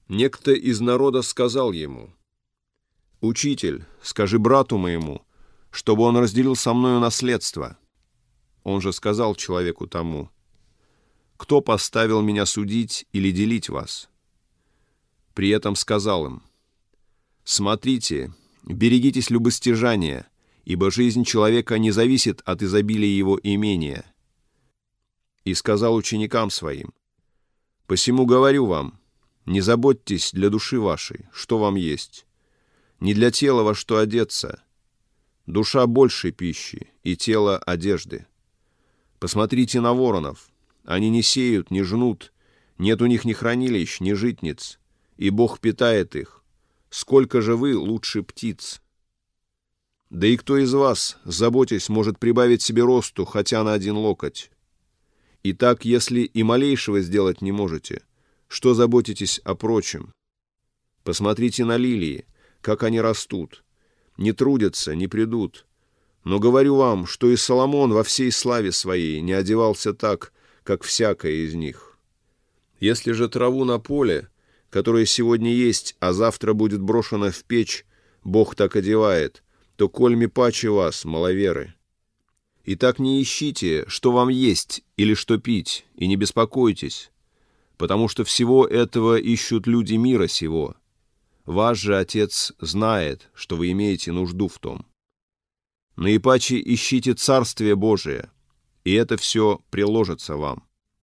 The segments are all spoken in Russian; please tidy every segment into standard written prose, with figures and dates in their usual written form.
Некто из народа сказал ему: «Учитель, скажи брату моему, чтобы он разделил со мною наследство». Он же сказал человеку тому: «Кто поставил меня судить или делить вас?» При этом сказал им: «Смотрите, берегитесь любостяжания, ибо жизнь человека не зависит от изобилия его имения». И сказал ученикам своим: «Посему говорю вам, не заботьтесь для души вашей, что вам есть, не для тела во что одеться. Душа больше пищи, и тело одежды. Посмотрите на воронов, они не сеют, не жнут, нет у них ни хранилищ, ни житниц, и Бог питает их. Сколько же вы лучше птиц? Да и кто из вас, заботясь, может прибавить себе росту хотя на 1 локоть? Итак, если и малейшего сделать не можете, что заботитесь о прочем? Посмотрите на лилии, как они растут, не трудятся, не прядут. Но говорю вам, что и Соломон во всей славе своей не одевался так, как всякая из них. Если же траву на поле, которая сегодня есть, а завтра будет брошена в печь, Бог так одевает, то кольми паче вас, маловеры. Итак, не ищите, что вам есть или что пить, и не беспокойтесь, потому что всего этого ищут люди мира сего. Ваш же Отец знает, что вы имеете нужду в том. Наипаче ищите Царствие Божие, и это все приложится вам».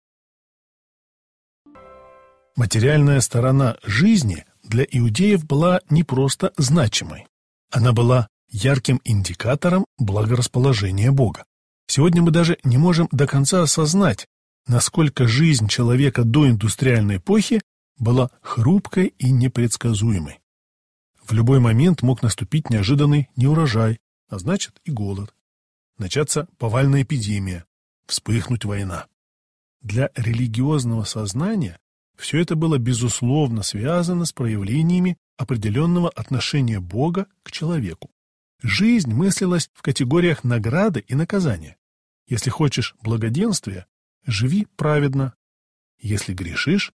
Материальная сторона жизни для иудеев была не просто значимой. Она была ярким индикатором благорасположения Бога. Сегодня мы даже не можем до конца осознать, насколько жизнь человека до индустриальной эпохи была хрупкой и непредсказуемой. В любой момент мог наступить неожиданный неурожай, а значит и голод. Начаться повальная эпидемия, вспыхнуть война. Для религиозного сознания все это было безусловно связано с проявлениями определенного отношения Бога к человеку. Жизнь мыслилась в категориях награды и наказания. Если хочешь благоденствия, живи праведно. Если грешишь,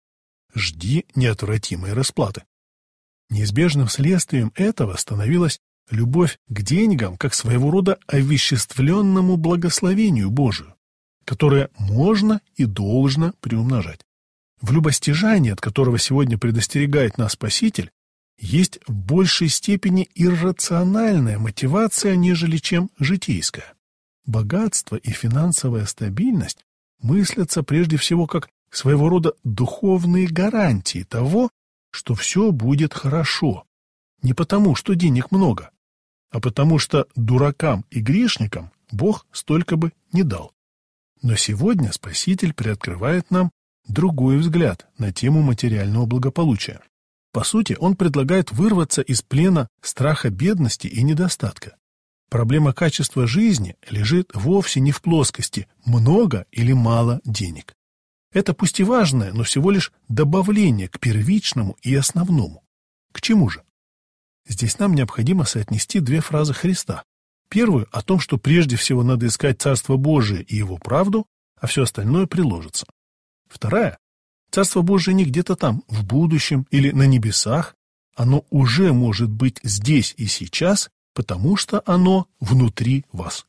жди неотвратимой расплаты. Неизбежным следствием этого становилась любовь к деньгам как своего рода овеществленному благословению Божию, которое можно и должно приумножать. В любостяжании, от которого сегодня предостерегает нас Спаситель, есть в большей степени иррациональная мотивация, нежели чем житейская. Богатство и финансовая стабильность мыслятся прежде всего как своего рода духовные гарантии того, что все будет хорошо. Не потому, что денег много, а потому что дуракам и грешникам Бог столько бы не дал. Но сегодня Спаситель приоткрывает нам другой взгляд на тему материального благополучия. По сути, он предлагает вырваться из плена страха бедности и недостатка. Проблема качества жизни лежит вовсе не в плоскости много или мало денег. Это пусть и важное, но всего лишь добавление к первичному и основному. К чему же? Здесь нам необходимо соотнести 2 фразы Христа. Первую о том, что прежде всего надо искать Царство Божие и Его правду, а все остальное приложится. Вторая. Царство Божие не где-то там, в будущем или на небесах. Оно уже может быть здесь и сейчас, потому что оно внутри вас.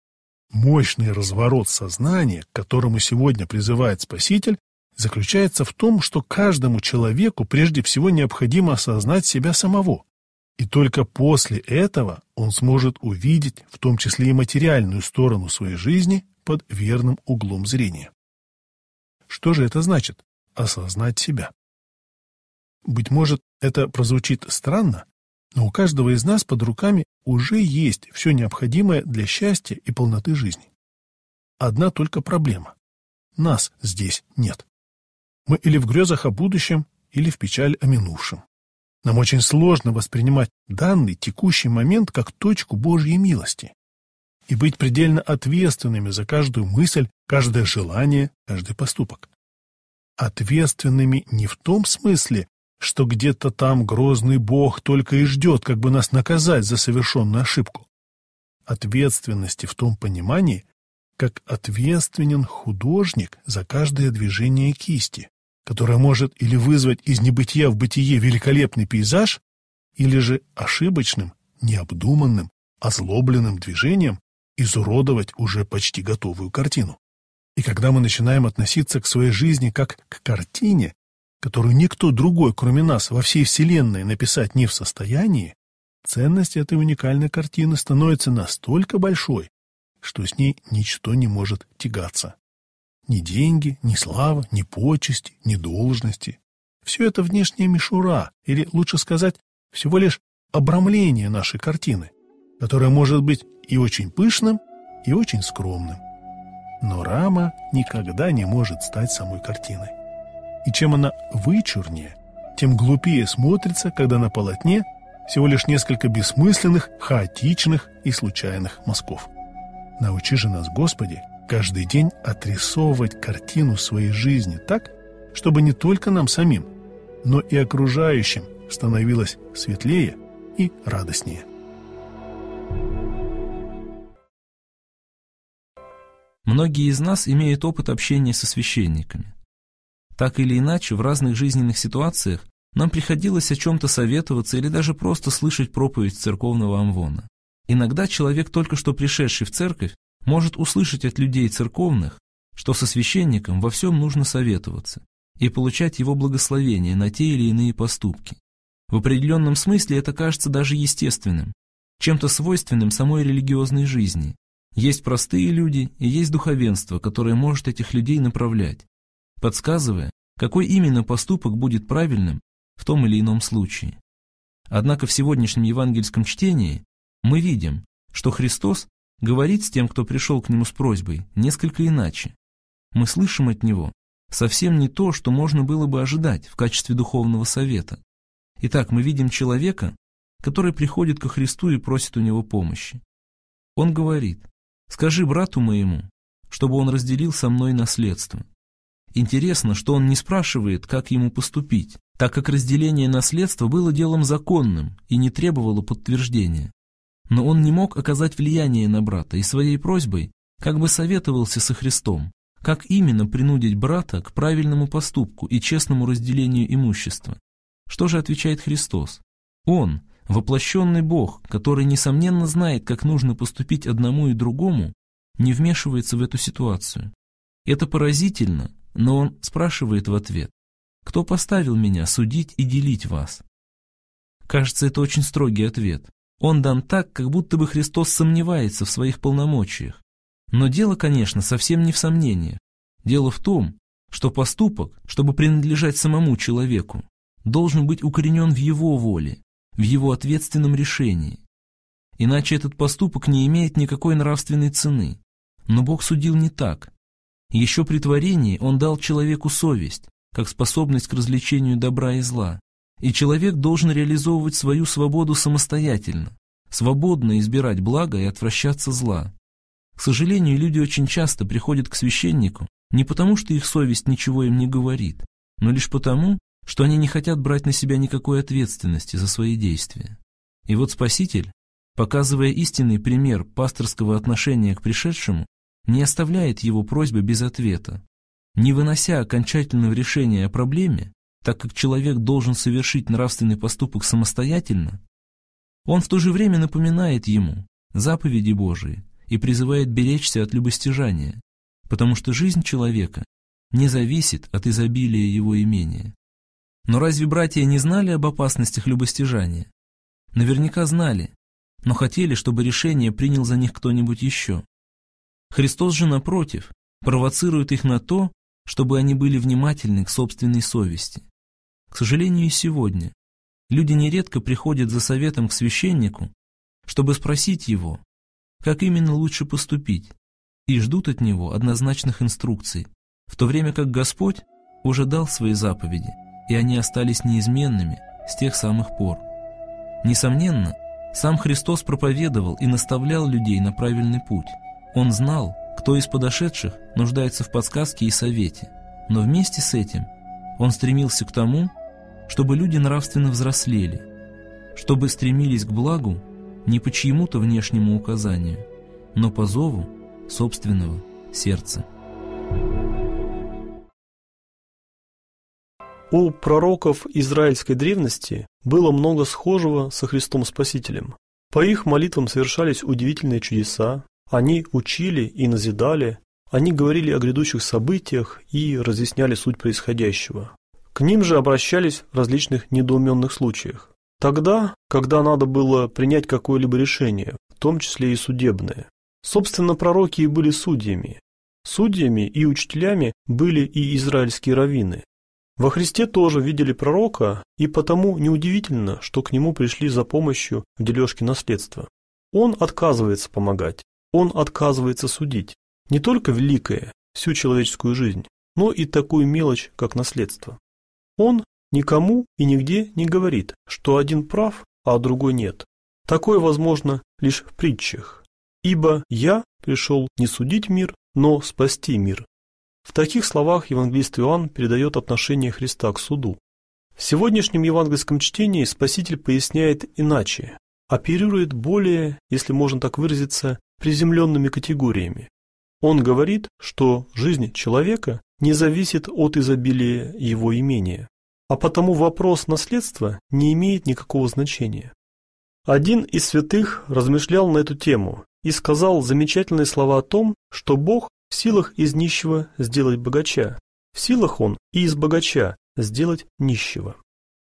Мощный разворот сознания, к которому сегодня призывает Спаситель, заключается в том, что каждому человеку прежде всего необходимо осознать себя самого. И только после этого он сможет увидеть, в том числе и материальную сторону своей жизни, под верным углом зрения. Что же это значит – осознать себя? Быть может, это прозвучит странно, но у каждого из нас под руками уже есть все необходимое для счастья и полноты жизни. Одна только проблема – нас здесь нет. Мы или в грезах о будущем, или в печаль о минувшем. Нам очень сложно воспринимать данный текущий момент как точку Божьей милости и быть предельно ответственными за каждую мысль, каждое желание, каждый поступок. Ответственными не в том смысле, что где-то там грозный Бог только и ждет, как бы нас наказать за совершенную ошибку. Ответственности в том понимании, как ответственен художник за каждое движение кисти, которая может или вызвать из небытия в бытие великолепный пейзаж, или же ошибочным, необдуманным, озлобленным движением изуродовать уже почти готовую картину. И когда мы начинаем относиться к своей жизни как к картине, которую никто другой, кроме нас, во всей Вселенной написать не в состоянии, ценность этой уникальной картины становится настолько большой, что с ней ничто не может тягаться. Ни деньги, ни слава, ни почести, ни должности. Все это внешняя мишура, или, лучше сказать, всего лишь обрамление нашей картины, которое может быть и очень пышным, и очень скромным. Но рама никогда не может стать самой картиной. И чем она вычурнее, тем глупее смотрится, когда на полотне всего лишь несколько бессмысленных, хаотичных и случайных мазков. Научи же нас, Господи, каждый день отрисовывать картину своей жизни так, чтобы не только нам самим, но и окружающим становилось светлее и радостнее. Многие из нас имеют опыт общения со священниками. Так или иначе, в разных жизненных ситуациях нам приходилось о чем-то советоваться или даже просто слышать проповедь церковного амвона. Иногда человек, только что пришедший в церковь, может услышать от людей церковных, что со священником во всем нужно советоваться и получать его благословение на те или иные поступки. В определенном смысле это кажется даже естественным, чем-то свойственным самой религиозной жизни. Есть простые люди и есть духовенство, которое может этих людей направлять, подсказывая, какой именно поступок будет правильным в том или ином случае. Однако в сегодняшнем евангельском чтении мы видим, что Христос говорит с тем, кто пришел к Нему с просьбой, несколько иначе. Мы слышим от Него совсем не то, что можно было бы ожидать в качестве духовного совета. Итак, мы видим человека, который приходит ко Христу и просит у Него помощи. Он говорит: «Скажи брату моему, чтобы он разделил со мной наследство». Интересно, что он не спрашивает, как ему поступить, так как разделение наследства было делом законным и не требовало подтверждения. Но он не мог оказать влияние на брата и своей просьбой как бы советовался со Христом, как именно принудить брата к правильному поступку и честному разделению имущества. Что же отвечает Христос? Он, воплощенный Бог, который, несомненно, знает, как нужно поступить одному и другому, не вмешивается в эту ситуацию. Это поразительно, но он спрашивает в ответ: «Кто поставил меня судить и делить вас?» Кажется, это очень строгий ответ. Он дан так, как будто бы Христос сомневается в своих полномочиях. Но дело, конечно, совсем не в сомнениях. Дело в том, что поступок, чтобы принадлежать самому человеку, должен быть укоренен в его воле, в его ответственном решении. Иначе этот поступок не имеет никакой нравственной цены. Но Бог судил не так. Еще при творении Он дал человеку совесть, как способность к развлечению добра и зла. И человек должен реализовывать свою свободу самостоятельно, свободно избирать благо и отвращаться зла. К сожалению, люди очень часто приходят к священнику не потому, что их совесть ничего им не говорит, но лишь потому, что они не хотят брать на себя никакой ответственности за свои действия. И вот Спаситель, показывая истинный пример пасторского отношения к пришедшему, не оставляет его просьбы без ответа. Не вынося окончательного решения о проблеме, так как человек должен совершить нравственный поступок самостоятельно, он в то же время напоминает ему заповеди Божии и призывает беречься от любостяжания, потому что жизнь человека не зависит от изобилия его имения. Но разве братья не знали об опасностях любостяжания? Наверняка знали, но хотели, чтобы решение принял за них кто-нибудь еще. Христос же, напротив, провоцирует их на то, чтобы они были внимательны к собственной совести. К сожалению, и сегодня люди нередко приходят за советом к священнику, чтобы спросить его, как именно лучше поступить, и ждут от него однозначных инструкций, в то время как Господь уже дал свои заповеди, и они остались неизменными с тех самых пор. Несомненно, сам Христос проповедовал и наставлял людей на правильный путь. Он знал, кто из подошедших нуждается в подсказке и совете, но вместе с этим Он стремился к тому, чтобы люди нравственно взрослели, чтобы стремились к благу не по чьему-то внешнему указанию, но по зову собственного сердца. У пророков израильской древности было много схожего со Христом Спасителем. По их молитвам совершались удивительные чудеса, они учили и назидали, они говорили о грядущих событиях и разъясняли суть происходящего. К ним же обращались в различных недоуменных случаях. Тогда, когда надо было принять какое-либо решение, в том числе и судебное. Собственно, пророки и были судьями. Судьями и учителями были и израильские раввины. Во Христе тоже видели пророка, и потому неудивительно, что к нему пришли за помощью в дележке наследства. Он отказывается помогать, он отказывается судить. Не только великое, всю человеческую жизнь, но и такую мелочь, как наследство. Он никому и нигде не говорит, что один прав, а другой нет. Такое возможно лишь в притчах. «Ибо я пришел не судить мир, но спасти мир». В таких словах евангелист Иоанн передает отношение Христа к суду. В сегодняшнем евангельском чтении Спаситель поясняет иначе, оперирует более, если можно так выразиться, приземленными категориями. Он говорит, что жизнь человека не зависит от изобилия его имения, а потому вопрос наследства не имеет никакого значения. Один из святых размышлял на эту тему и сказал замечательные слова о том, что Бог в силах из нищего сделать богача, в силах Он и из богача сделать нищего.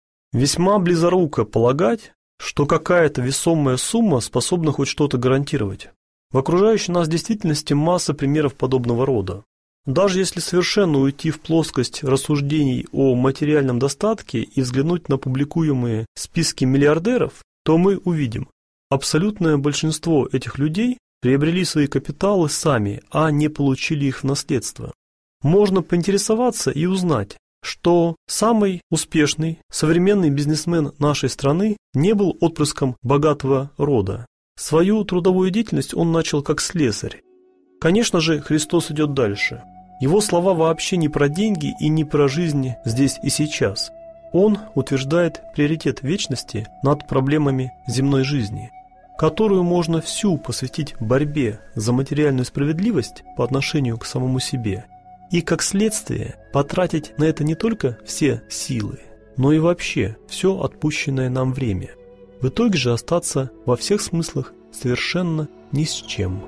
Весьма близоруко полагать, что какая-то весомая сумма способна хоть что-то гарантировать. В окружающей нас действительности масса примеров подобного рода. Даже если совершенно уйти в плоскость рассуждений о материальном достатке и взглянуть на публикуемые списки миллиардеров, то мы увидим, абсолютное большинство этих людей приобрели свои капиталы сами, а не получили их в наследство. Можно поинтересоваться и узнать, что самый успешный современный бизнесмен нашей страны не был отпрыском богатого рода. Свою трудовую деятельность он начал как слесарь. Конечно же, Христос идет дальше. Его слова вообще не про деньги и не про жизнь здесь и сейчас. Он утверждает приоритет вечности над проблемами земной жизни, которую можно всю посвятить борьбе за материальную справедливость по отношению к самому себе, и как следствие потратить на это не только все силы, но и вообще все отпущенное нам время. В итоге же остаться во всех смыслах совершенно ни с чем.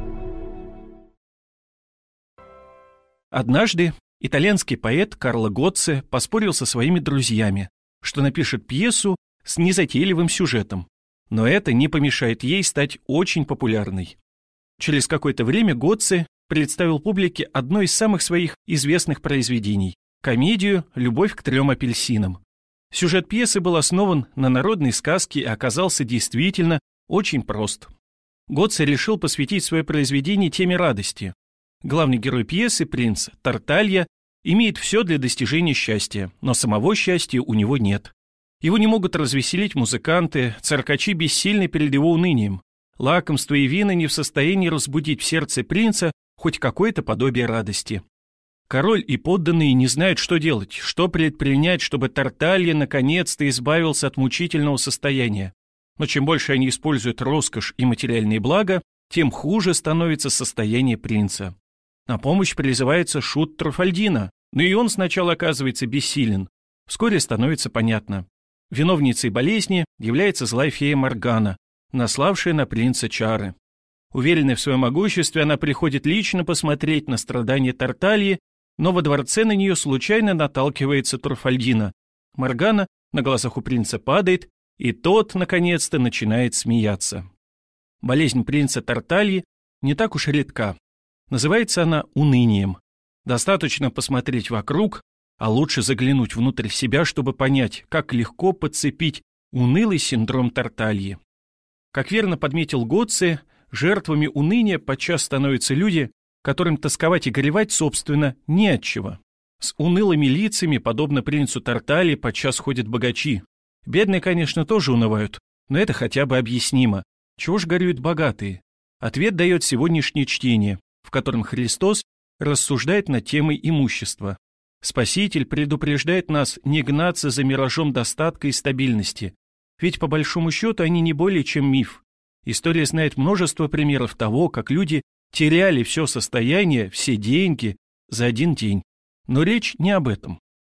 Однажды итальянский поэт Карло Гоцци поспорил со своими друзьями, что напишет пьесу с незатейливым сюжетом, но это не помешает ей стать очень популярной. Через какое-то время Гоцци представил публике одно из самых своих известных произведений – комедию «Любовь к 3 апельсинам». Сюжет пьесы был основан на народной сказке и оказался действительно очень прост. Гоцци решил посвятить свое произведение теме радости. Главный герой пьесы, принц Тарталья, имеет все для достижения счастья, но самого счастья у него нет. Его не могут развеселить музыканты, циркачи бессильны перед его унынием. Лакомства и вина не в состоянии разбудить в сердце принца хоть какое-то подобие радости. Король и подданные не знают, что делать, что предпринять, чтобы Тарталья наконец-то избавился от мучительного состояния. Но чем больше они используют роскошь и материальные блага, тем хуже становится состояние принца. На помощь призывается шут Труфальдино, но и он сначала оказывается бессилен. Вскоре становится понятно. Виновницей болезни является злая фея Моргана, наславшая на принца чары. Уверенная в своем могуществе, она приходит лично посмотреть на страдания Тартальи, но во дворце на нее случайно наталкивается Труфальдино. Моргана на глазах у принца падает, и тот, наконец-то, начинает смеяться. Болезнь принца Тартальи не так уж редка. Называется она унынием. Достаточно посмотреть вокруг, а лучше заглянуть внутрь себя, чтобы понять, как легко подцепить унылый синдром Тартальи. Как верно подметил Гоцци, жертвами уныния подчас становятся люди, которым тосковать и горевать, собственно, не от чего. С унылыми лицами, подобно принцу Тартальи, подчас ходят богачи. Бедные, конечно, тоже унывают, но это хотя бы объяснимо. Чего ж горюют богатые? Ответ дает сегодняшнее чтение, в котором Христос рассуждает над темой имущества. Спаситель предупреждает нас не гнаться за миражом достатка и стабильности, ведь по большому счету они не более чем миф. История знает множество примеров того, как люди теряли все состояние, все деньги за один день. Но речь не об этом.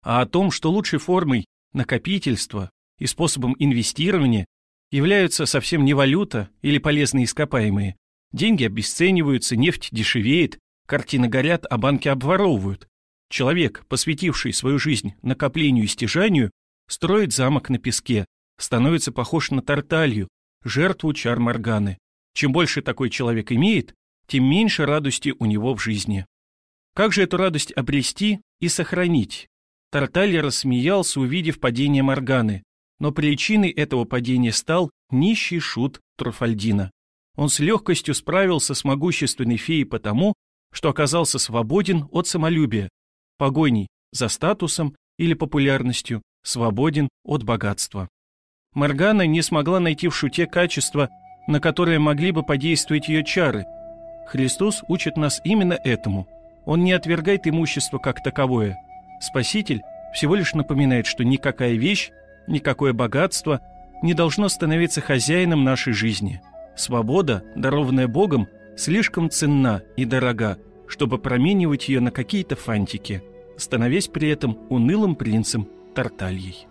а о том, что лучшей формой накопительства и способом инвестирования являются совсем не валюта или полезные ископаемые. Деньги обесцениваются, нефть дешевеет, картины горят, а банки обворовывают. Человек, посвятивший свою жизнь накоплению и стяжанию, строит замок на песке, становится похож на Тарталью, жертву чар Морганы. Чем больше такой человек имеет, тем меньше радости у него в жизни. Как же эту радость обрести и сохранить? Тарталья рассмеялся, увидев падение Морганы, но причиной этого падения стал нищий шут Труфальдина. Он с легкостью справился с могущественной феей потому, что оказался свободен от самолюбия, погоней за статусом или популярностью, свободен от богатства. Моргана не смогла найти в шуте качества, на которые могли бы подействовать ее чары. Христос учит нас именно этому. Он не отвергает имущество как таковое. Спаситель всего лишь напоминает, что никакая вещь, никакое богатство не должно становиться хозяином нашей жизни. Свобода, дарованная Богом, слишком ценна и дорога, чтобы променивать ее на какие-то фантики, становясь при этом унылым принцем Тартальей.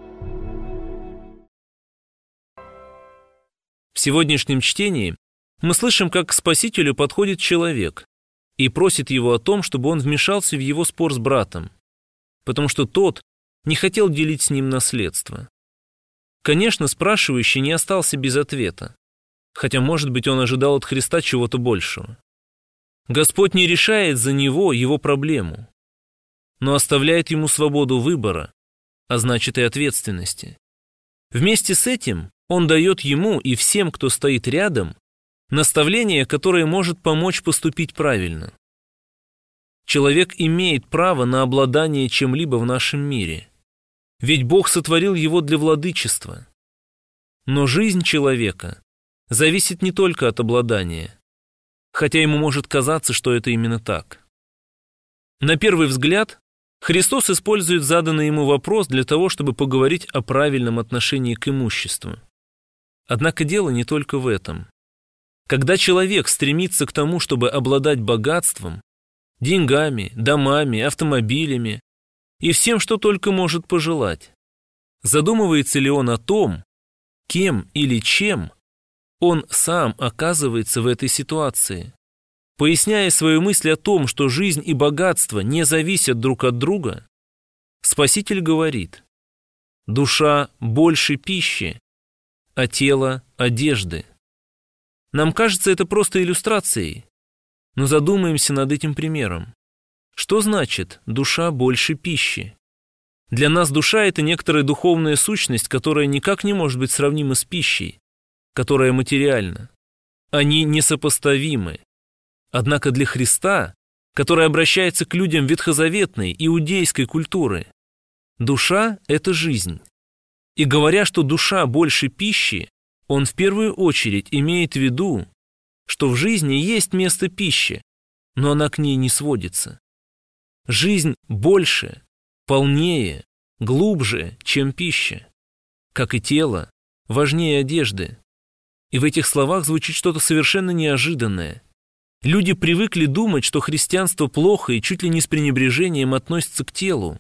В сегодняшнем чтении мы слышим, как к Спасителю подходит человек и просит его о том, чтобы он вмешался в его спор с братом, потому что тот не хотел делить с ним наследство. Конечно, спрашивающий не остался без ответа, хотя, может быть, он ожидал от Христа чего-то большего. Господь не решает за него его проблему, но оставляет ему свободу выбора, а значит и ответственности. Вместе с этим он дает ему и всем, кто стоит рядом, наставление, которое может помочь поступить правильно. Человек имеет право на обладание чем-либо в нашем мире, ведь Бог сотворил его для владычества. Но жизнь человека зависит не только от обладания, хотя ему может казаться, что это именно так. На первый взгляд, Христос использует заданный ему вопрос для того, чтобы поговорить о правильном отношении к имуществу. Однако дело не только в этом. Когда человек стремится к тому, чтобы обладать богатством, деньгами, домами, автомобилями и всем, что только может пожелать, задумывается ли он о том, кем или чем он сам оказывается в этой ситуации? Поясняя свою мысль о том, что жизнь и богатство не зависят друг от друга, Спаситель говорит: душа больше пищи, а тело – одежды. Нам кажется это просто иллюстрацией, но задумаемся над этим примером. Что значит душа больше пищи? Для нас душа – это некоторая духовная сущность, которая никак не может быть сравнима с пищей, которая материальна. Они несопоставимы. Однако для Христа, который обращается к людям ветхозаветной, иудейской культуры, душа – это жизнь. И говоря, что душа больше пищи, он в первую очередь имеет в виду, что в жизни есть место пищи, но она к ней не сводится. Жизнь больше, полнее, глубже, чем пища. Как и тело, важнее одежды. И в этих словах звучит что-то совершенно неожиданное. Люди привыкли думать, что христианство плохо и чуть ли не с пренебрежением относится к телу.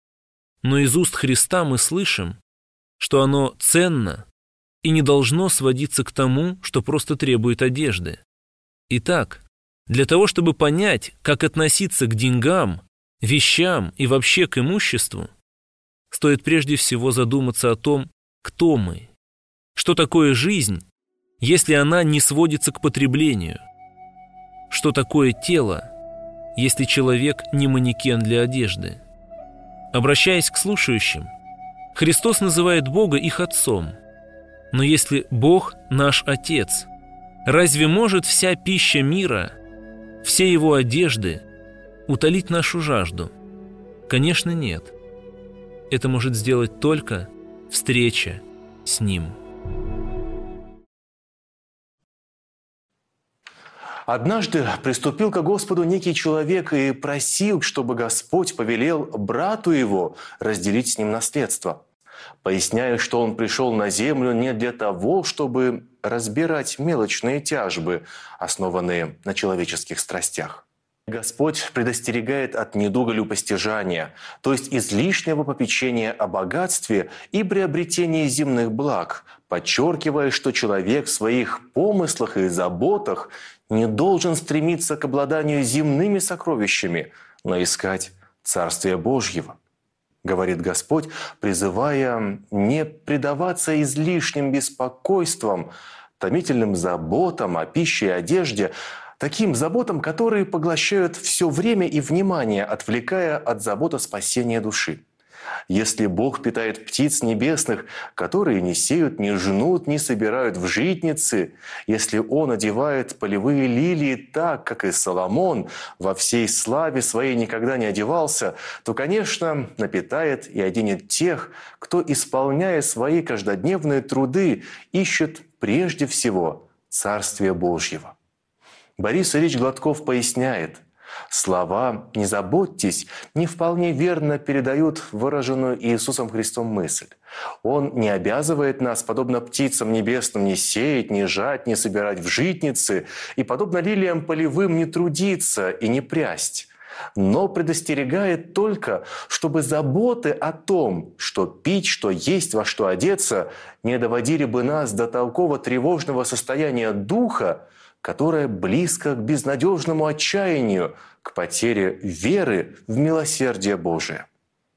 Но из уст Христа мы слышим, что оно ценно и не должно сводиться к тому, что просто требует одежды. Итак, для того, чтобы понять, как относиться к деньгам, вещам и вообще к имуществу, стоит прежде всего задуматься о том, кто мы, что такое жизнь, если она не сводится к потреблению, что такое тело, если человек не манекен для одежды. Обращаясь к слушающим, Христос называет Бога их Отцом. Но если Бог наш Отец, разве может вся пища мира, все его одежды утолить нашу жажду? Конечно, нет. Это может сделать только встреча с Ним. Однажды приступил ко Господу некий человек и просил, чтобы Господь повелел брату его разделить с ним наследство, поясняя, что он пришел на землю не для того, чтобы разбирать мелочные тяжбы, основанные на человеческих страстях. Господь предостерегает от недуга любостяжания, то есть излишнего попечения о богатстве и приобретении земных благ, подчеркивая, что человек в своих помыслах и заботах не должен стремиться к обладанию земными сокровищами, но искать Царствие Божьего. Говорит Господь, призывая не предаваться излишним беспокойствам, томительным заботам о пище и одежде, таким заботам, которые поглощают все время и внимание, отвлекая от забот о спасении души. Если Бог питает птиц небесных, которые не сеют, не жнут, не собирают в житницы, если Он одевает полевые лилии так, как и Соломон во всей славе своей никогда не одевался, то, конечно, напитает и оденет тех, кто, исполняя свои каждодневные труды, ищет прежде всего Царствие Божьего. Борис Ильич Гладков поясняет, слова «не заботьтесь» не вполне верно передают выраженную Иисусом Христом мысль. Он не обязывает нас, подобно птицам небесным, не сеять, не жать, не собирать в житницы, и, подобно лилиям полевым, не трудиться и не прясть. Но предостерегает только, чтобы заботы о том, что пить, что есть, во что одеться, не доводили бы нас до такого тревожного состояния духа, которое близко к безнадежному отчаянию, к потере веры в милосердие Божие.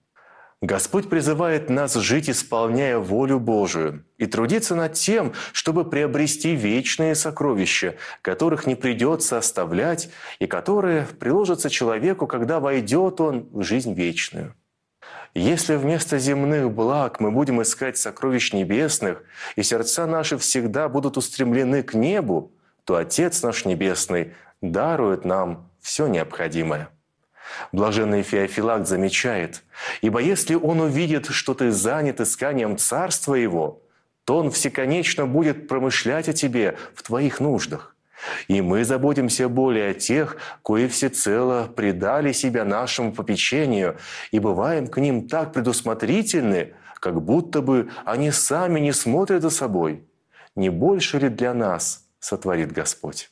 Господь призывает нас жить, исполняя волю Божию, и трудиться над тем, чтобы приобрести вечные сокровища, которых не придется оставлять и которые приложатся человеку, когда войдет он в жизнь вечную. Если вместо земных благ мы будем искать сокровищ небесных, и сердца наши всегда будут устремлены к небу, то Отец наш Небесный дарует нам все необходимое. Блаженный Феофилакт замечает, «Ибо если он увидит, что ты занят исканием Царства Его, то он всеконечно будет промышлять о тебе в твоих нуждах. И мы заботимся более о тех, кои всецело предали себя нашему попечению, и бываем к ним так предусмотрительны, как будто бы они сами не смотрят за собой. Не больше ли для нас сотворит Господь?»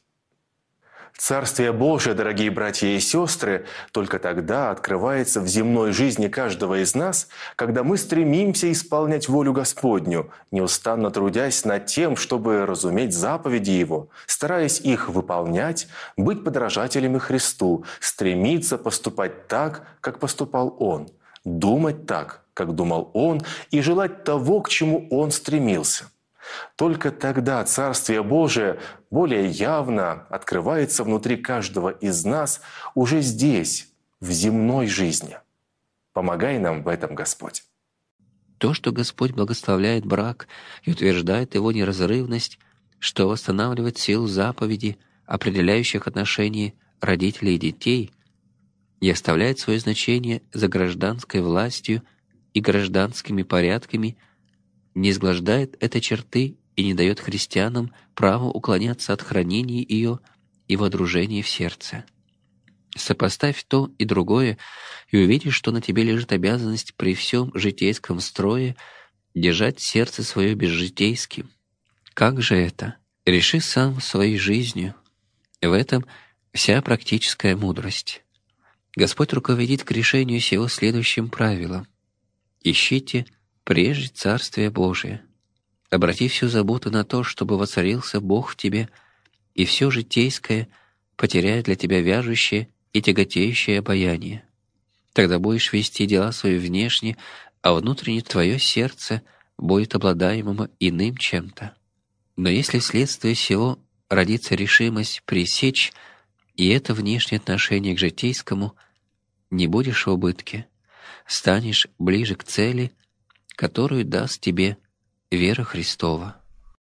Царствие Божие, дорогие братья и сестры, только тогда открывается в земной жизни каждого из нас, когда мы стремимся исполнять волю Господню, неустанно трудясь над тем, чтобы разуметь заповеди Его, стараясь их выполнять, быть подражателями Христу, стремиться поступать так, как поступал Он, думать так, как думал Он, и желать того, к чему Он стремился. Только тогда Царствие Божие более явно открывается внутри каждого из нас уже здесь, в земной жизни. Помогай нам в этом, Господь. То, что Господь благословляет брак и утверждает его неразрывность, что восстанавливает силу заповедей, определяющих отношения родителей и детей, и оставляет свое значение за гражданской властью и гражданскими порядками, не изглаждает этой черты и не дает христианам право уклоняться от хранения ее и водружения в сердце. Сопоставь то и другое, и увидишь, что на тебе лежит обязанность при всем житейском строе держать сердце свое безжитейским. Как же это? Реши сам своей жизнью. В этом вся практическая мудрость. Господь руководит к решению сего следующим правилом. Ищите прежде Царствие Божие. Обрати всю заботу на то, чтобы воцарился Бог в тебе, и все житейское потеряет для тебя вяжущее и тяготеющее обаяние. Тогда будешь вести дела свои внешне, а внутренне твое сердце будет обладаемым иным чем-то. Но если вследствие сего родится решимость пресечь и это внешнее отношение к житейскому, не будешь в убытке, станешь ближе к цели, которую даст тебе вера Христова.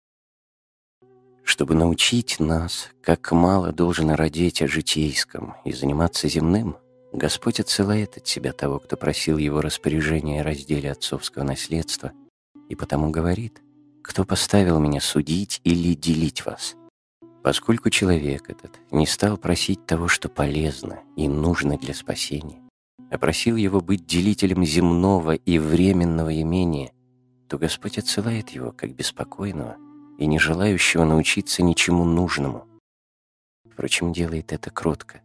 Чтобы научить нас, как мало должно родить о житейском и заниматься земным, Господь отсылает от себя того, кто просил Его распоряжения о разделе отцовского наследства, и потому говорит: «Кто поставил меня судить или делить вас?» Поскольку человек этот не стал просить того, что полезно и нужно для спасения, а просил его быть делителем земного и временного имения, то Господь отсылает его как беспокойного и не желающего научиться ничему нужному. Впрочем, делает это кротко,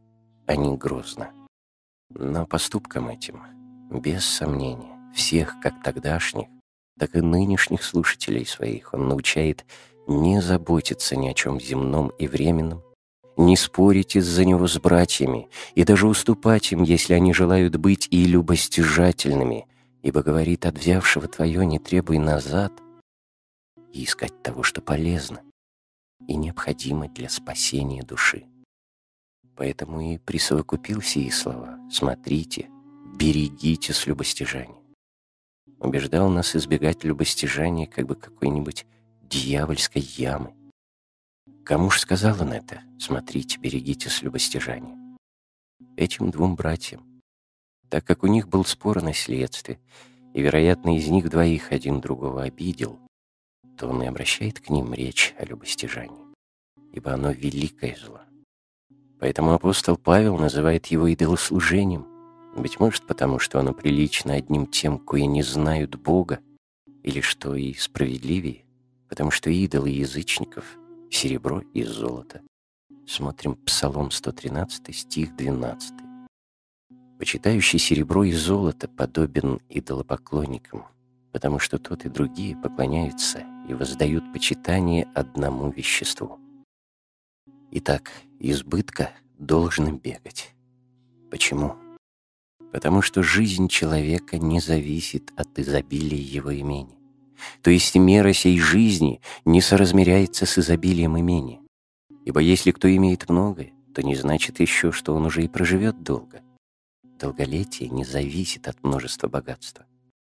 а не грозно. Но поступкам этим, без сомнения, всех, как тогдашних, так и нынешних слушателей своих, он научает не заботиться ни о чем земном и временном, не спорить из-за него с братьями и даже уступать им, если они желают быть и любостяжательными, ибо говорит: от взявшего твое не требуй назад, и искать того, что полезно и необходимо для спасения души. Поэтому и присовокупил сии слова: смотрите, берегитесь любостяжания. Убеждал нас избегать любостяжания как бы какой-нибудь дьявольской ямы. Кому ж сказал он это: смотрите, берегитесь любостяжания? Этим двум братьям. Так как у них был спор о наследстве, и, вероятно, из них двоих один другого обидел, то он и обращает к ним речь о любостяжании, ибо оно великое зло. Поэтому апостол Павел называет его идолослужением, быть может, потому что оно прилично одним тем, кои не знают Бога, или, что и справедливее, потому что идолы язычников — серебро и золото. Смотрим Псалом 113, стих 12. Почитающий серебро и золото подобен идолопоклонникам, потому что тот и другие поклоняются и воздают почитание одному веществу. Итак, избытка должен бегать. Почему? Потому что жизнь человека не зависит от изобилия его имени. То есть мера сей жизни не соразмеряется с изобилием имени. Ибо если кто имеет многое, то не значит еще, что он уже и проживет долго. Долголетие не зависит от множества богатства.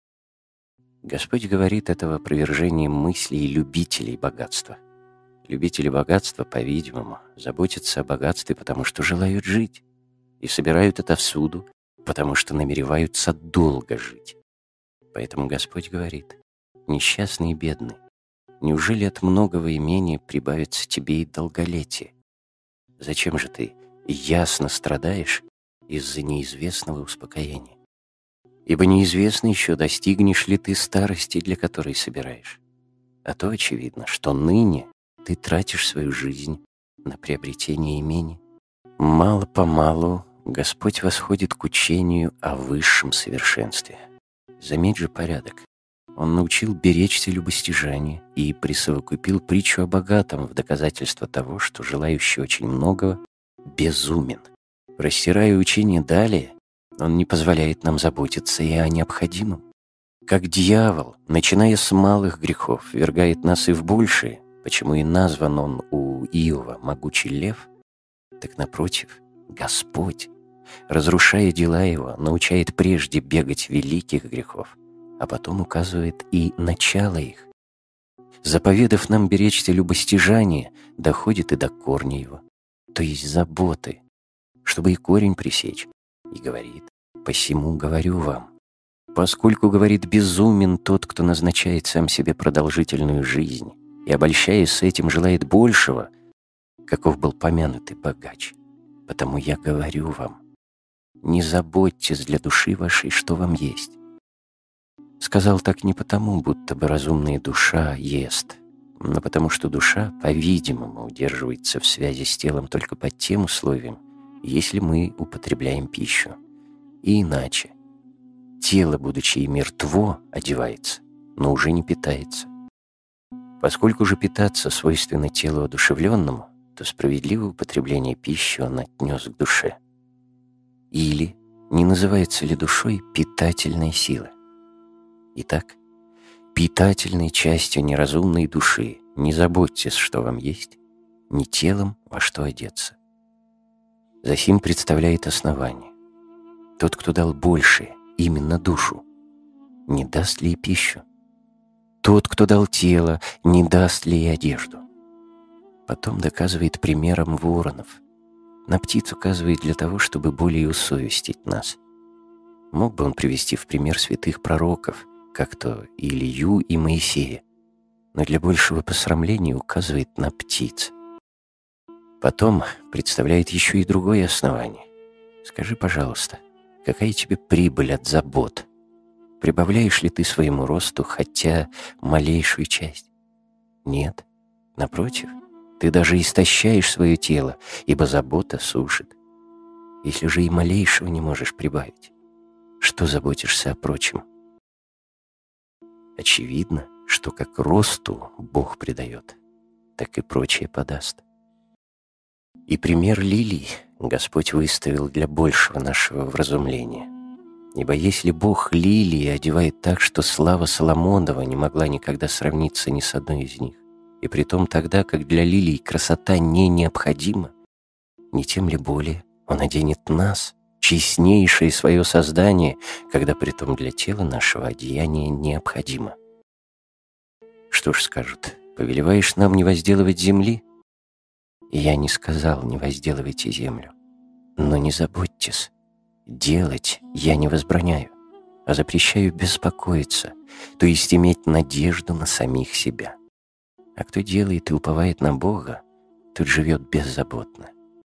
Господь говорит это в опровержении мыслей любителей богатства. Любители богатства, по-видимому, заботятся о богатстве, потому что желают жить, и собирают это всюду, потому что намереваются долго жить. Поэтому Господь говорит: несчастный и бедный, неужели от многого имения прибавится тебе и долголетие? Зачем же ты ясно страдаешь из-за неизвестного успокоения? Ибо неизвестно еще, достигнешь ли ты старости, для которой собираешь. А то очевидно, что ныне ты тратишь свою жизнь на приобретение имени. Мало-помалу Господь восходит к учению о высшем совершенстве. Заметь же порядок. Он научил беречься любостяжания и присовокупил притчу о богатом в доказательство того, что желающий очень многого безумен. Растирая учение далее, он не позволяет нам заботиться и о необходимом. Как дьявол, начиная с малых грехов, ввергает нас и в большие, почему и назван он у Иова «могучий лев», так напротив, Господь, разрушая дела его, научает прежде бегать великих грехов, а потом указывает и начало их. Заповедав нам беречься любостяжания, доходит и до корня его, то есть заботы, чтобы и корень пресечь, и говорит: «Посему говорю вам, поскольку, говорит, безумен тот, кто назначает сам себе продолжительную жизнь, и, обольщаясь с этим, желает большего, каков был помянутый богач. Потому я говорю вам, не заботьтесь для души вашей, что вам есть». Сказал так не потому, будто бы разумная душа ест, но потому что душа, по-видимому, удерживается в связи с телом только под тем условием, если мы употребляем пищу. И иначе. Тело, будучи и мертво, одевается, но уже не питается. Поскольку же питаться свойственно телу одушевленному, то справедливое употребление пищи он отнес к душе. Или не называется ли душой питательная сила? Итак, питательной частью неразумной души не заботьтесь, что вам есть, ни телом, во что одеться. Засим представляет основание. Тот, кто дал большее, именно душу, не даст ли и пищу? Тот, кто дал тело, не даст ли и одежду? Потом доказывает примером воронов. На птиц указывает для того, чтобы более усовестить нас. Мог бы он привести в пример святых пророков, как то Илью и Моисея, но для большего посрамления указывает на птиц. Потом представляет еще и другое основание. Скажи, пожалуйста, какая тебе прибыль от забот? Прибавляешь ли ты своему росту хотя малейшую часть? Нет, напротив, ты даже истощаешь свое тело, ибо забота сушит. Если же и малейшего не можешь прибавить, что заботишься о прочем? Очевидно, что как росту Бог придает, так и прочее подаст. И пример лилий Господь выставил для большего нашего вразумления. Ибо если Бог лилии одевает так, что слава Соломонова не могла никогда сравниться ни с одной из них, и притом тогда, как для лилий красота не необходима, не тем ли более Он оденет нас, честнейшее свое создание, когда притом для тела нашего одеяние необходимо. Что ж скажут, повелеваешь нам не возделывать земли? И я не сказал, не возделывайте землю, но не заботьтесь. Делать я не возбраняю, а запрещаю беспокоиться, то есть иметь надежду на самих себя. А кто делает и уповает на Бога, тот живет беззаботно.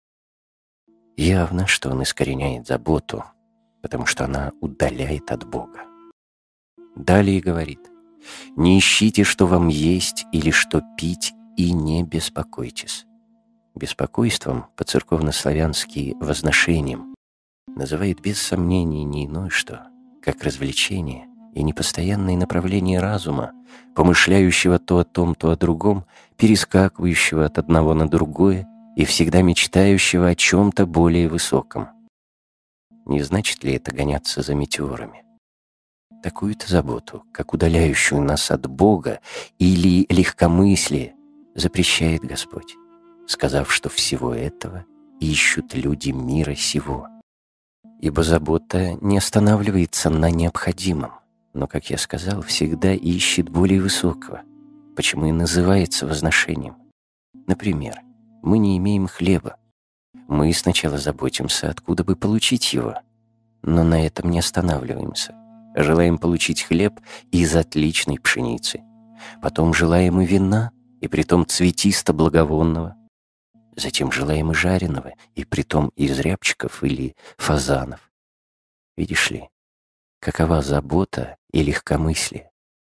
Явно, что он искореняет заботу, потому что она удаляет от Бога. Далее говорит: «Не ищите, что вам есть или что пить, и не беспокойтесь». Беспокойством, по-церковнославянски возношением, называет без сомнений не иное что, как развлечение и непостоянное направление разума, помышляющего то о том, то о другом, перескакивающего от одного на другое и всегда мечтающего о чем-то более высоком. Не значит ли это гоняться за метеорами? Такую-то заботу, как удаляющую нас от Бога или легкомыслие, запрещает Господь, сказав, что всего этого ищут люди мира сего. Ибо забота не останавливается на необходимом, но, как я сказал, всегда ищет более высокого, почему и называется возношением. Например, мы не имеем хлеба. Мы сначала заботимся, откуда бы получить его, но на этом не останавливаемся. Желаем получить хлеб из отличной пшеницы. Потом желаем и вина, и притом цветисто-благовонного. Затем желаем и жареного, и притом из рябчиков или фазанов. Видишь ли, какова забота и легкомыслие?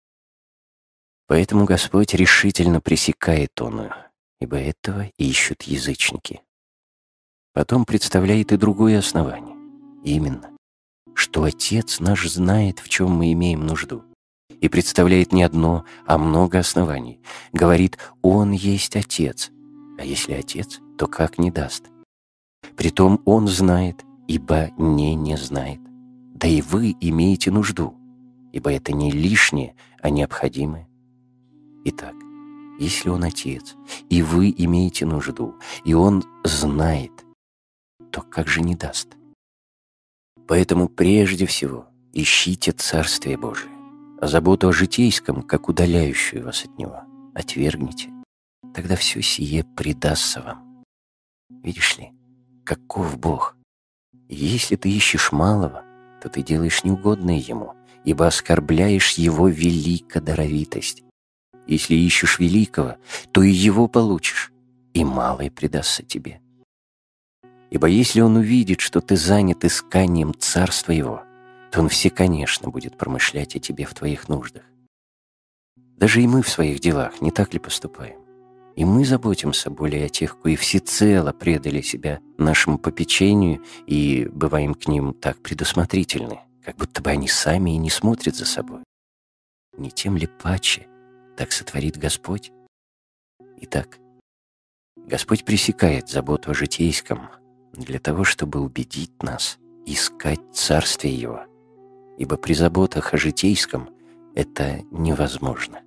Поэтому Господь решительно пресекает оную, ибо этого ищут язычники. Потом представляет и другое основание, именно, что Отец наш знает, в чем мы имеем нужду, и представляет не одно, а много оснований. Говорит: Он есть Отец, а если Отец, то как не даст? Притом Он знает, ибо не знает. Да и вы имеете нужду, ибо это не лишнее, а необходимое. Итак, если Он Отец, и вы имеете нужду, и Он знает, то как же не даст? Поэтому прежде всего ищите Царствие Божие, а заботу о житейском, как удаляющую вас от Него, отвергните. Тогда все сие предастся вам. Видишь ли, каков Бог? Если ты ищешь малого, то ты делаешь неугодное Ему, ибо оскорбляешь Его великодаровитость. Если ищешь великого, то и Его получишь, и малое предастся тебе. Ибо если Он увидит, что ты занят исканием Царства Его, то Он все, конечно, будет промышлять о тебе в твоих нуждах. Даже и мы в своих делах не так ли поступаем? И мы заботимся более о тех, кои всецело предали себя нашему попечению и бываем к ним так предусмотрительны, как будто бы они сами и не смотрят за собой. Не тем ли паче так сотворит Господь? Итак, Господь пресекает заботу о житейском для того, чтобы убедить нас искать Царствие Его, ибо при заботах о житейском это невозможно.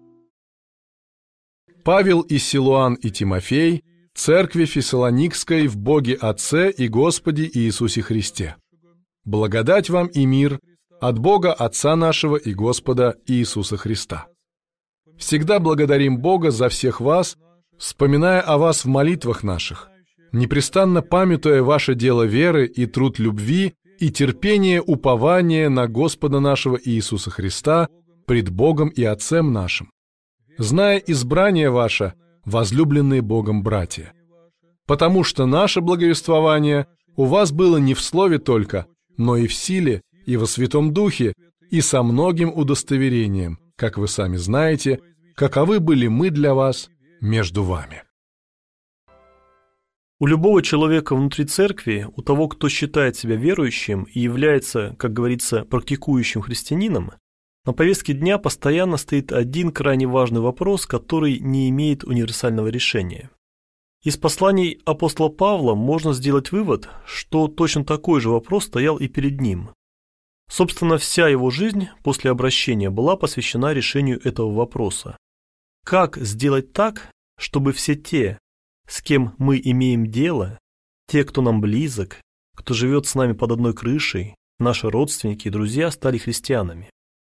Павел и Силуан и Тимофей, Церкви Фессалоникской в Боге Отце и Господе Иисусе Христе. Благодать вам и мир от Бога Отца нашего и Господа Иисуса Христа. Всегда благодарим Бога за всех вас, вспоминая о вас в молитвах наших, непрестанно памятуя ваше дело веры и труд любви и терпение упования на Господа нашего Иисуса Христа пред Богом и Отцем нашим, зная избрание ваше, возлюбленные Богом братья. Потому что наше благовествование у вас было не в слове только, но и в силе, и во Святом Духе, и со многим удостоверением, как вы сами знаете, каковы были мы для вас между вами. У любого человека внутри церкви, у того, кто считает себя верующим и является, как говорится, практикующим христианином, на повестке дня постоянно стоит один крайне важный вопрос, который не имеет универсального решения. Из посланий апостола Павла можно сделать вывод, что точно такой же вопрос стоял и перед ним. Собственно, вся его жизнь после обращения была посвящена решению этого вопроса. Как сделать так, чтобы все те, с кем мы имеем дело, те, кто нам близок, кто живет с нами под одной крышей, наши родственники и друзья, стали христианами?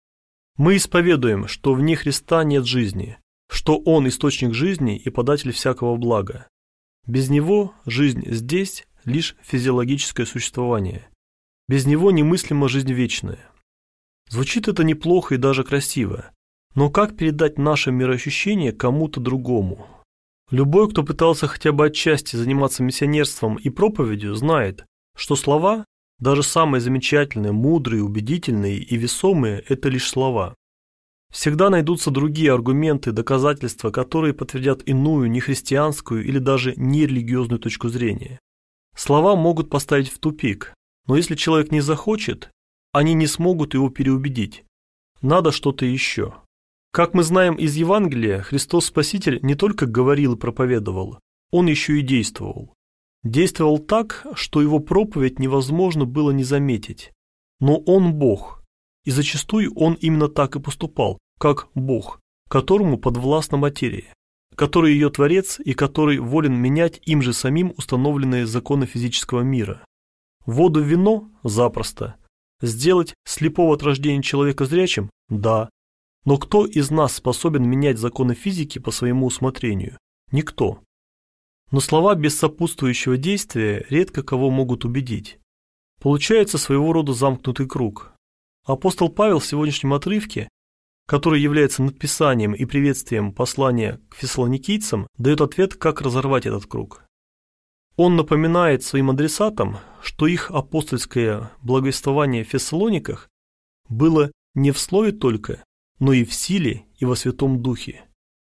Мы исповедуем, что вне Христа нет жизни, что Он источник жизни и податель всякого блага. Без Него жизнь здесь – лишь физиологическое существование. Без Него немыслима жизнь вечная. Звучит это неплохо и даже красиво, но как передать наше мироощущение кому-то другому? Любой, кто пытался хотя бы отчасти заниматься миссионерством и проповедью, знает, что слова, даже самые замечательные, мудрые, убедительные и весомые – это лишь слова. Всегда найдутся другие аргументы, доказательства, которые подтвердят иную, нехристианскую или даже нерелигиозную точку зрения. Слова могут поставить в тупик, но если человек не захочет, они не смогут его переубедить. Надо что-то еще. Как мы знаем из Евангелия, Христос Спаситель не только говорил и проповедовал, Он еще и действовал. Действовал так, что Его проповедь невозможно было не заметить. Но Он Бог, и зачастую Он именно так и поступал, как Бог, которому подвластна материя, который ее творец и который волен менять им же самим установленные законы физического мира. Воду в вино – запросто. Сделать слепого от рождения человека зрячим – да. Но кто из нас способен менять законы физики по своему усмотрению? Никто. Но слова без сопутствующего действия редко кого могут убедить. Получается своего рода замкнутый круг. Апостол Павел в сегодняшнем отрывке, который является надписанием и приветствием послания к фессалоникийцам, дает ответ, как разорвать этот круг. Он напоминает своим адресатам, что их апостольское благовествование в Фессалониках было не в слове только, но и в силе и во Святом Духе.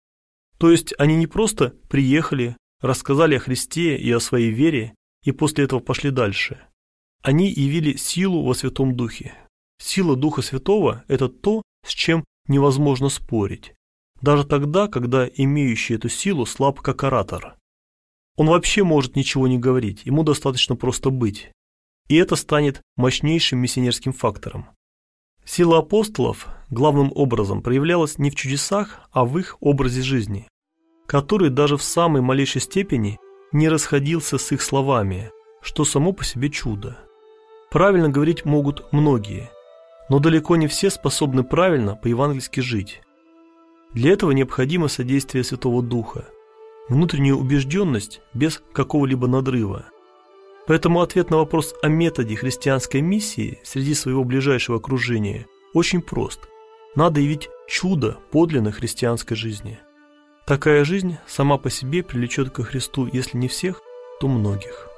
То есть они не просто приехали, рассказали о Христе и о своей вере, и после этого пошли дальше. Они явили силу во Святом Духе. Сила Духа Святого – это то, с чем невозможно спорить, даже тогда, когда имеющий эту силу слаб как оратор. Он вообще может ничего не говорить, ему достаточно просто быть. И это станет мощнейшим миссионерским фактором. Сила апостолов главным образом проявлялась не в чудесах, а в их образе жизни, который даже в самой малейшей степени не расходился с их словами, что само по себе чудо. Правильно говорить могут многие, но далеко не все способны правильно по-евангельски жить. Для этого необходимо содействие Святого Духа, внутренняя убежденность без какого-либо надрыва. Поэтому ответ на вопрос о методе христианской миссии среди своего ближайшего окружения очень прост. Надо явить чудо подлинной христианской жизни. Такая жизнь сама по себе привлечет ко Христу, если не всех, то многих.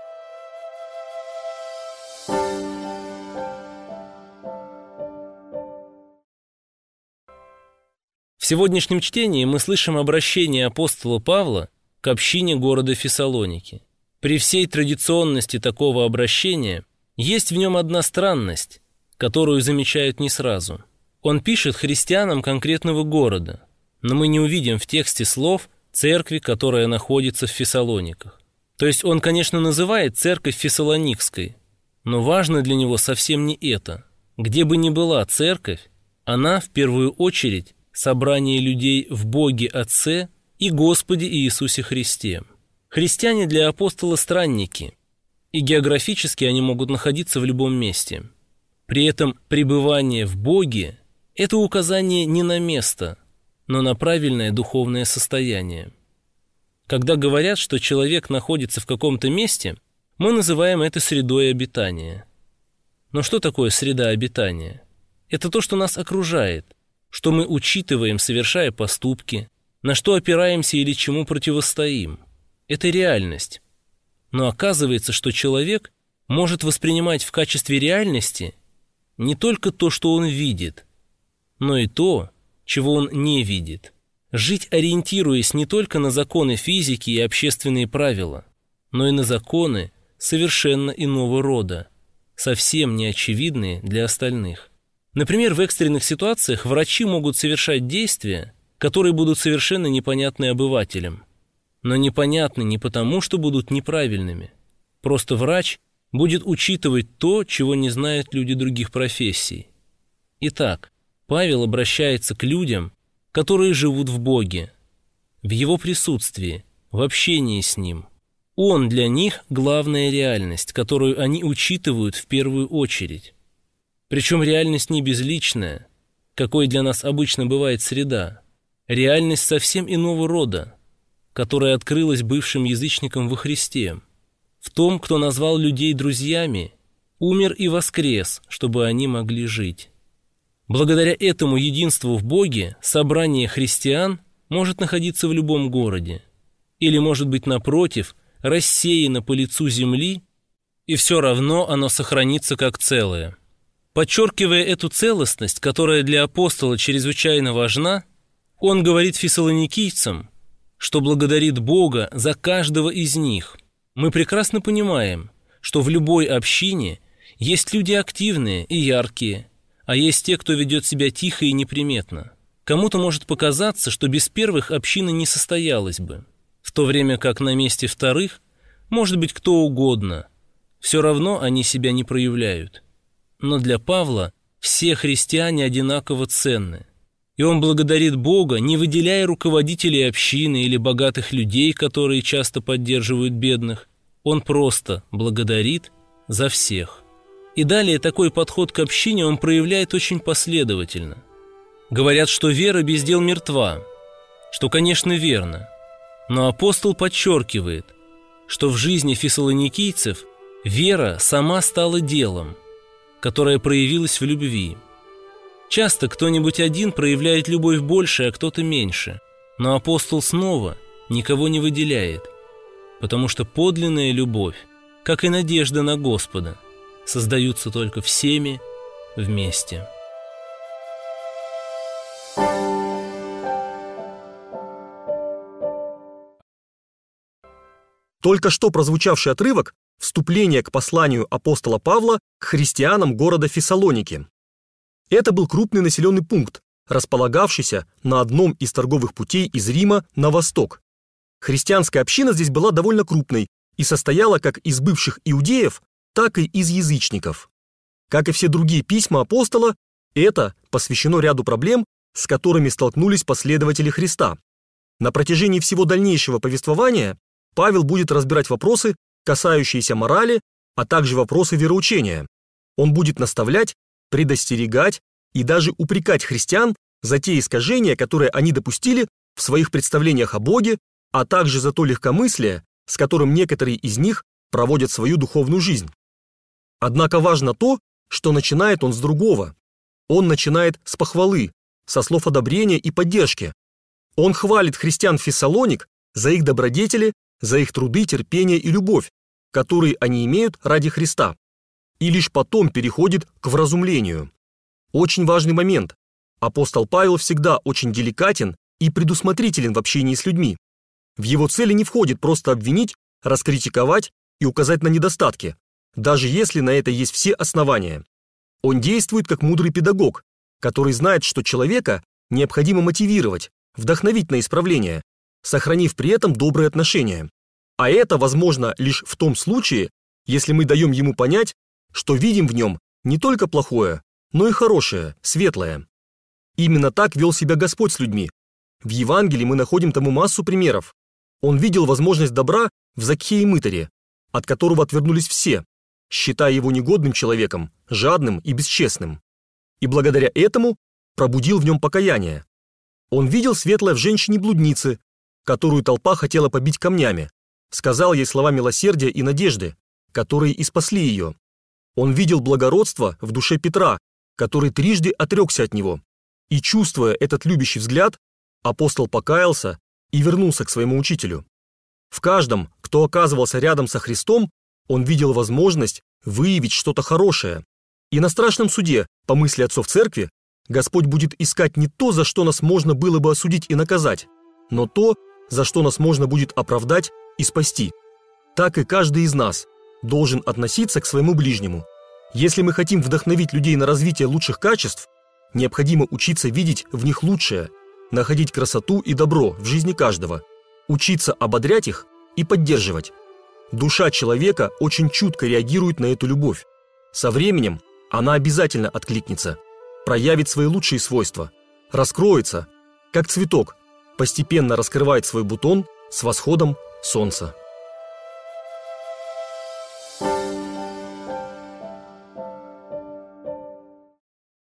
В сегодняшнем чтении мы слышим обращение апостола Павла к общине города Фессалоники. При всей традиционности такого обращения есть в нем одна странность, которую замечают не сразу. Он пишет христианам конкретного города, но мы не увидим в тексте слов «церкви, которая находится в Фессалониках». То есть он, конечно, называет церковь Фессалоникской, но важно для него совсем не это. Где бы ни была церковь, она в первую очередь собрание людей в Боге Отце и Господе Иисусе Христе. Христиане для апостола странники, и географически они могут находиться в любом месте. При этом пребывание в Боге – это указание не на место, но на правильное духовное состояние. Когда говорят, что человек находится в каком-то месте, мы называем это средой обитания. Но что такое среда обитания? Это то, что нас окружает, что мы учитываем, совершая поступки, на что опираемся или чему противостоим. Это реальность. Но оказывается, что человек может воспринимать в качестве реальности не только то, что он видит, но и то, чего он не видит. Жить, ориентируясь не только на законы физики и общественные правила, но и на законы совершенно иного рода, совсем неочевидные для остальных. Например, в экстренных ситуациях врачи могут совершать действия, которые будут совершенно непонятны обывателям. Но непонятны не потому, что будут неправильными. Просто врач будет учитывать то, чего не знают люди других профессий. Итак, Павел обращается к людям, которые живут в Боге, в Его присутствии, в общении с Ним. Он для них главная реальность, которую они учитывают в первую очередь. Причем реальность не безличная, какой для нас обычно бывает среда. Реальность совсем иного рода, которая открылась бывшим язычникам во Христе, в том, кто назвал людей друзьями, умер и воскрес, чтобы они могли жить. Благодаря этому единству в Боге собрание христиан может находиться в любом городе, или, может быть, напротив, рассеяно по лицу земли, и все равно оно сохранится как целое. Подчеркивая эту целостность, которая для апостола чрезвычайно важна, он говорит фессалоникийцам, что благодарит Бога за каждого из них. Мы прекрасно понимаем, что в любой общине есть люди активные и яркие, а есть те, кто ведет себя тихо и неприметно. Кому-то может показаться, что без первых община не состоялась бы, в то время как на месте вторых может быть кто угодно, все равно они себя не проявляют. Но для Павла все христиане одинаково ценны, и он благодарит Бога, не выделяя руководителей общины или богатых людей, которые часто поддерживают бедных. Он просто благодарит за всех. И далее такой подход к общине он проявляет очень последовательно. Говорят, что вера без дел мертва, что, конечно, верно. Но апостол подчеркивает, что в жизни фессалоникийцев вера сама стала делом, которое проявилось в любви. Часто кто-нибудь один проявляет любовь больше, а кто-то меньше, но апостол снова никого не выделяет, потому что подлинная любовь, как и надежда на Господа, создаются только всеми вместе. Только что прозвучавший отрывок – вступление к посланию апостола Павла к христианам города Фессалоники. Это был крупный населенный пункт, располагавшийся на одном из торговых путей из Рима на восток. Христианская община здесь была довольно крупной и состояла как из бывших иудеев, так и из язычников. Как и все другие письма апостола, это посвящено ряду проблем, с которыми столкнулись последователи Христа. На протяжении всего дальнейшего повествования Павел будет разбирать вопросы, касающиеся морали, а также вопросы вероучения. Он будет наставлять, предостерегать и даже упрекать христиан за те искажения, которые они допустили в своих представлениях о Боге, а также за то легкомыслие, с которым некоторые из них проводят свою духовную жизнь. Однако важно то, что начинает он с другого. Он начинает с похвалы, со слов одобрения и поддержки. Он хвалит христиан Фессалоник за их добродетели, за их труды, терпение и любовь, которые они имеют ради Христа. И лишь потом переходит к вразумлению. Очень важный момент. Апостол Павел всегда очень деликатен и предусмотрителен в общении с людьми. В его цели не входит просто обвинить, раскритиковать и указать на недостатки, даже если на это есть все основания. Он действует как мудрый педагог, который знает, что человека необходимо мотивировать, вдохновить на исправление, сохранив при этом добрые отношения. А это возможно лишь в том случае, если мы даем ему понять, что видим в нем не только плохое, но и хорошее, светлое. Именно так вел себя Господь с людьми. В Евангелии мы находим тому массу примеров. Он видел возможность добра в Закхее мытаре, от которого отвернулись все, считая его негодным человеком, жадным и бесчестным. И благодаря этому пробудил в нем покаяние. Он видел светлое в женщине-блуднице, которую толпа хотела побить камнями, сказал ей слова милосердия и надежды, которые и спасли ее. Он видел благородство в душе Петра, который трижды отрекся от него. И, чувствуя этот любящий взгляд, апостол покаялся и вернулся к своему учителю. В каждом, кто оказывался рядом со Христом, он видел возможность выявить что-то хорошее. И на страшном суде, по мысли отцов церкви, Господь будет искать не то, за что нас можно было бы осудить и наказать, но то, за что нас можно будет оправдать и спасти. так и каждый из нас должен относиться к своему ближнему. Если мы хотим вдохновить людей на развитие лучших качеств, необходимо учиться видеть в них лучшее, находить красоту и добро в жизни каждого, учиться ободрять их и поддерживать. Душа человека очень чутко реагирует на эту любовь. Со временем она обязательно откликнется, проявит свои лучшие свойства, раскроется, как цветок, постепенно раскрывает свой бутон с восходом солнца.